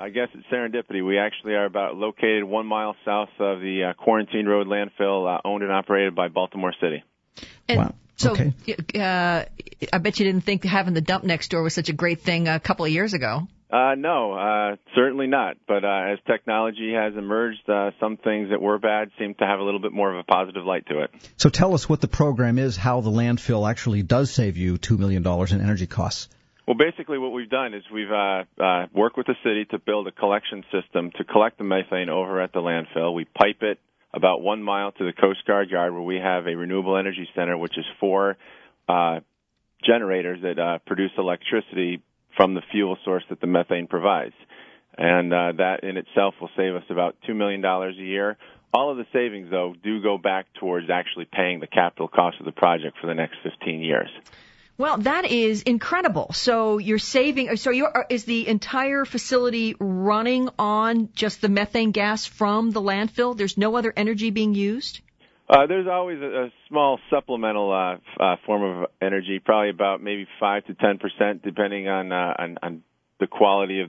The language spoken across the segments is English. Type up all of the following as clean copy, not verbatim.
I guess it's serendipity. We actually are about located 1 mile south of the Quarantine Road landfill, owned and operated by Baltimore City. And wow. So okay. I bet you didn't think having the dump next door was such a great thing a couple of years ago. No, certainly not. But as technology has emerged, some things that were bad seem to have a little bit more of a positive light to it. So tell us what the program is, how the landfill actually does save you $2 million in energy costs. Well, basically what we've done is we've worked with the city to build a collection system to collect the methane over at the landfill. We pipe it about 1 mile to the Coast Guard yard where we have a renewable energy center, which is 4 generators that produce electricity from the fuel source that the methane provides. And that in itself will save us about $2 million a year. All of the savings, though, do go back towards actually paying the capital cost of the project for the next 15 years. Well, that is incredible. So you're saving. So is the entire facility running on just the methane gas from the landfill? There's no other energy being used? There's always a small supplemental form of energy, probably about maybe 5 to 10%, depending on the quality of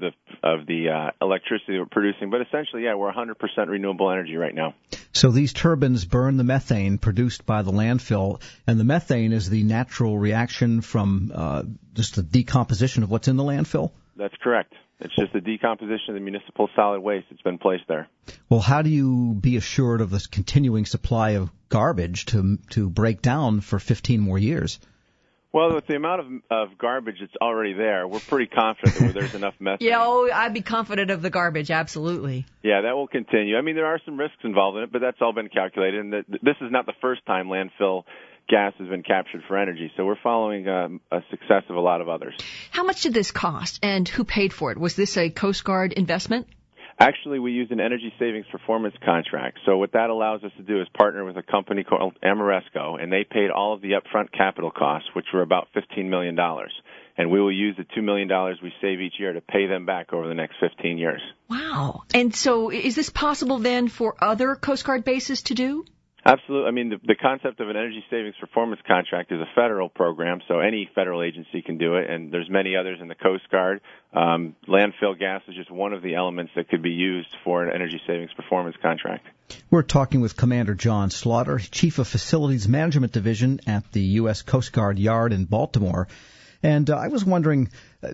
the electricity we're producing. But essentially, yeah, we're 100% renewable energy right now. So these turbines burn the methane produced by the landfill, and the methane is the natural reaction from just the decomposition of what's in the landfill? That's correct. It's just the decomposition of the municipal solid waste that's been placed there. Well, how do you be assured of this continuing supply of garbage to break down for 15 more years? Well, with the amount of garbage that's already there, we're pretty confident that there's enough methane. Yeah, I'd be confident of the garbage, absolutely. Yeah, that will continue. I mean, there are some risks involved in it, but that's all been calculated. And this is not the first time landfill gas has been captured for energy, so we're following a success of a lot of others. How much did this cost, and who paid for it? Was this a Coast Guard investment? Actually, we used an energy savings performance contract. So what that allows us to do is partner with a company called Ameresco, and they paid all of the upfront capital costs, which were about $15 million. And we will use the $2 million we save each year to pay them back over the next 15 years. Wow. And so is this possible then for other Coast Guard bases to do? Absolutely. I mean, the concept of an energy savings performance contract is a federal program, so any federal agency can do it, and there's many others in the Coast Guard. Landfill gas is just one of the elements that could be used for an energy savings performance contract. We're talking with Commander John Slaughter, Chief of Facilities Management Division at the U.S. Coast Guard Yard in Baltimore. And I was wondering,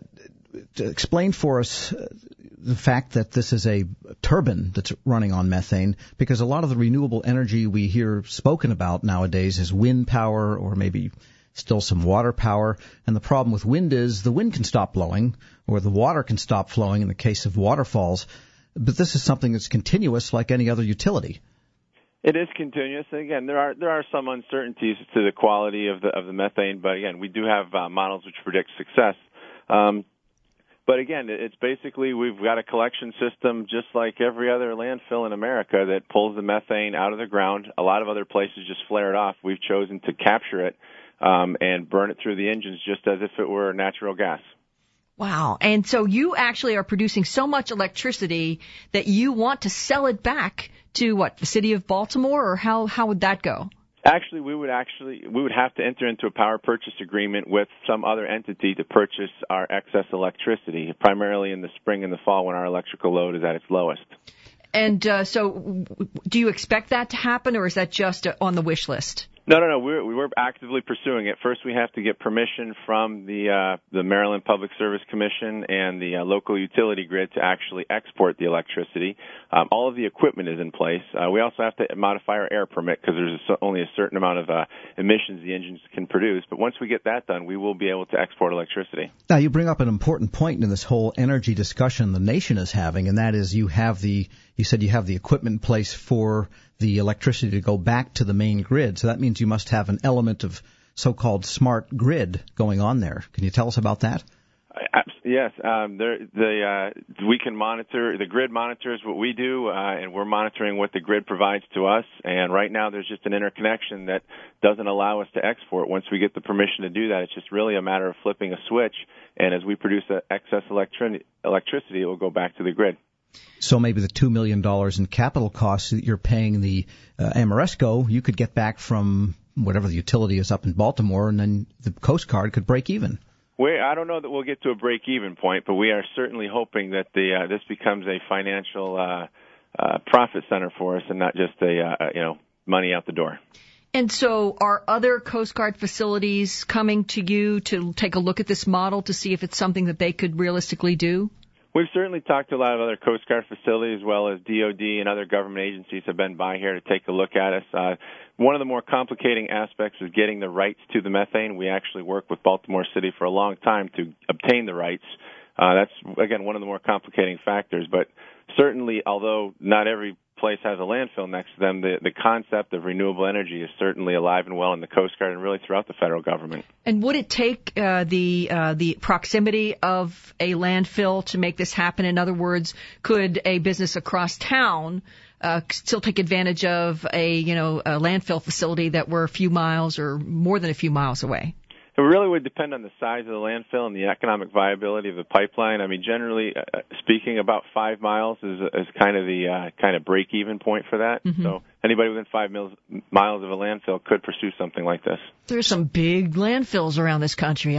to explain for us the fact that this is a turbine that's running on methane, because a lot of the renewable energy we hear spoken about nowadays is wind power or maybe still some water power. And the problem with wind is the wind can stop blowing or the water can stop flowing in the case of waterfalls. But this is something that's continuous like any other utility. It is continuous. And again, there are some uncertainties to the quality of the methane, but again, we do have models which predict success. But again, it's basically we've got a collection system just like every other landfill in America that pulls the methane out of the ground. A lot of other places just flare it off. We've chosen to capture it and burn it through the engines just as if it were natural gas. Wow. And so you actually are producing so much electricity that you want to sell it back to what, the city of Baltimore, or how would that go? Actually, we would have to enter into a power purchase agreement with some other entity to purchase our excess electricity, primarily in the spring and the fall when our electrical load is at its lowest. And so do you expect that to happen, or is that just on the wish list? No. We're actively pursuing it. First, we have to get permission from the Maryland Public Service Commission and the local utility grid to actually export the electricity. All of the equipment is in place. We also have to modify our air permit because there's only a certain amount of emissions the engines can produce. But once we get that done, we will be able to export electricity. Now, you bring up an important point in this whole energy discussion the nation is having, and that is you said you have the equipment in place for the electricity to go back to the main grid. So that means you must have an element of so-called smart grid going on there. Can you tell us about that? Yes. We can monitor, the grid monitors what we do, and we're monitoring what the grid provides to us. And right now there's just an interconnection that doesn't allow us to export. Once we get the permission to do that, it's just really a matter of flipping a switch. And as we produce excess electricity, it will go back to the grid. So maybe the $2 million in capital costs that you're paying the Ameresco, you could get back from whatever the utility is up in Baltimore, and then the Coast Guard could break even. I don't know that we'll get to a break-even point, but we are certainly hoping that this becomes a financial profit center for us and not just money out the door. And so are other Coast Guard facilities coming to you to take a look at this model to see if it's something that they could realistically do? We've certainly talked to a lot of other Coast Guard facilities, as well as DOD and other government agencies have been by here to take a look at us. One of the more complicating aspects is getting the rights to the methane. We actually worked with Baltimore City for a long time to obtain the rights. That's, again, one of the more complicating factors. But certainly, although not every place has a landfill next to them, the concept of renewable energy is certainly alive and well in the Coast Guard and really throughout the federal government. And would it take the proximity of a landfill to make this happen? In other words, could a business across town still take advantage of a landfill facility that were a few miles or more than a few miles away? It really would depend on the size of the landfill and the economic viability of the pipeline. I mean, generally speaking, about 5 miles is kind of the kind of break-even point for that. Mm-hmm. So anybody within 5 miles of a landfill could pursue something like this. There's some big landfills around this country.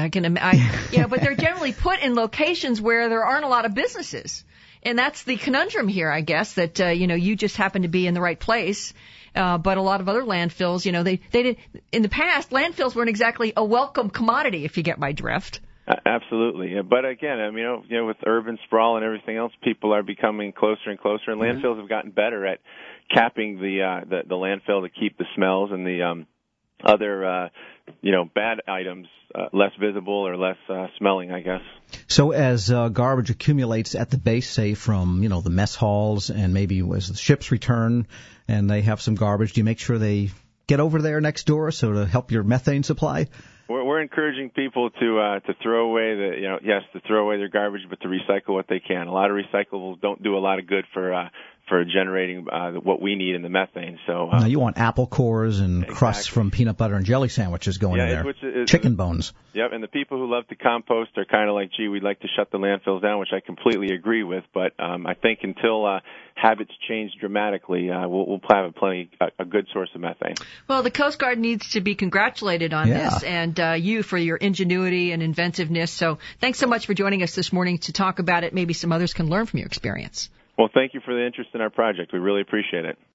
But they're generally put in locations where there aren't a lot of businesses. And that's the conundrum here, I guess, that, you just happen to be in the right place. But a lot of other landfills, they did, in the past, landfills weren't exactly a welcome commodity, if you get my drift. Absolutely. Yeah. But again, with urban sprawl and everything else, people are becoming closer and closer, and landfills have gotten better at capping the landfill to keep the smells and the other bad items less visible or less smelling, I guess. So as garbage accumulates at the base, say from the mess halls, and maybe as the ships return and they have some garbage, do you make sure they get over there next door to help your methane supply? We're encouraging people to throw away to throw away their garbage, but to recycle what they can. A lot of recyclables don't do a lot of good for generating what we need in the methane. So now you want apple cores and crusts from peanut butter and jelly sandwiches going in there. Chicken bones. Yep, and the people who love to compost are kind of like, gee, we'd like to shut the landfills down, which I completely agree with. But I think until habits change dramatically, we'll have a good source of methane. Well, the Coast Guard needs to be congratulated on this, and you for your ingenuity and inventiveness. So thanks so much for joining us this morning to talk about it. Maybe some others can learn from your experience. Well, thank you for the interest in our project. We really appreciate it.